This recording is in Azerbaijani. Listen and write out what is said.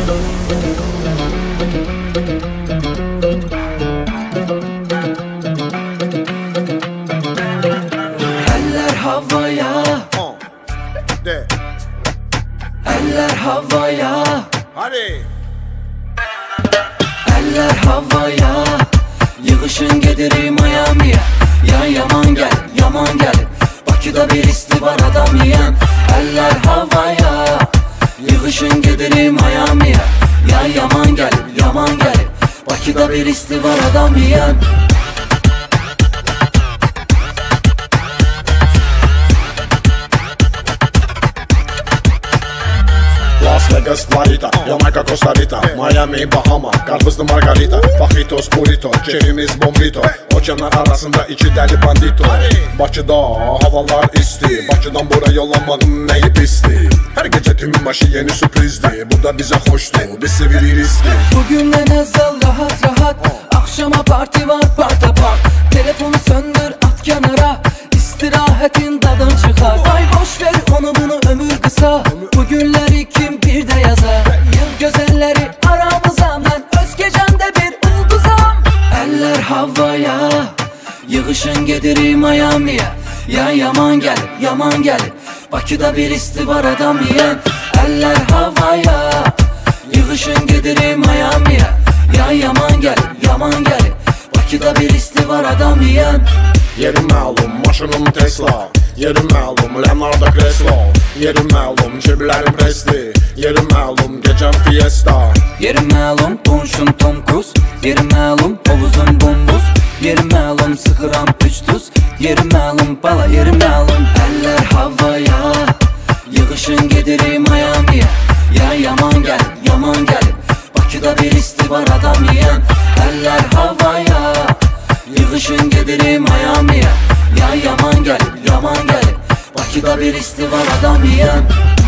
Eller havaya, eller havaya, hadi. Eller havaya, yığışın gedirik Miami'ye. Ya yaman gel, yaman gel, Bakıda bir isti var adam yiyen. Eller havaya, yığışın gedirik Miami'ye. Ya yaman gel, yaman gel, Bakıda bir isti var adam yiyen. Las Vegas, Florida, Jamaica, Costa Rica, Miami, Bahama, karpuzlu margarita, fajitos, burrito, çerimiz bombito, okeanlar arasında iki deli bandito. Bakıda havalar isti, Bakıdan buraya yollanmadım neyi pisti. Her gece tüm başı yeni sürprizdi, bu da bize hoştu, biz seviriz riski. Bugün ne nazal rahat rahat, akşama parti var parta park. Telefonu söndür at kenara, istirahatin tadın çıkar. Ay boş ver onu bunu ömür kısa, bugünleri kim bir de yazar. Yıl güzelleri aramıza, ben Özgecan'da bir ulduzam. Eller havaya, yığışın gedirik Miami'ye. Ya yaman gel, yaman gel, Bakıda bir isti var adam yiyen. Eller havaya, yığışın gedirik Miami'ye. Ya yaman gel, yaman gel, Bakıda bir isti var adam yiyen. Yerim məlum, maşınım Tesla, yerim məlum, Leonardo Creslo, yerim məlum, ceblərim presli, yerim məlum, gecəm fiesta. Yerim məlum, qonşum Tom Cruise, yerim məlum, hovuzum bombuz, yerim məlum, sıxıram 3 tuz, yerim məlum, bala yerim məlum. Eller havaya, yığışın gedirik Miami'ye. Ya yaman gel, yaman gel, Bakıda bir isti var adam yiyen. Eller havaya, yığışın gedirik Miami'ye. Ya yaman gel, yaman gel, Bakıda bir isti var adam yiyen.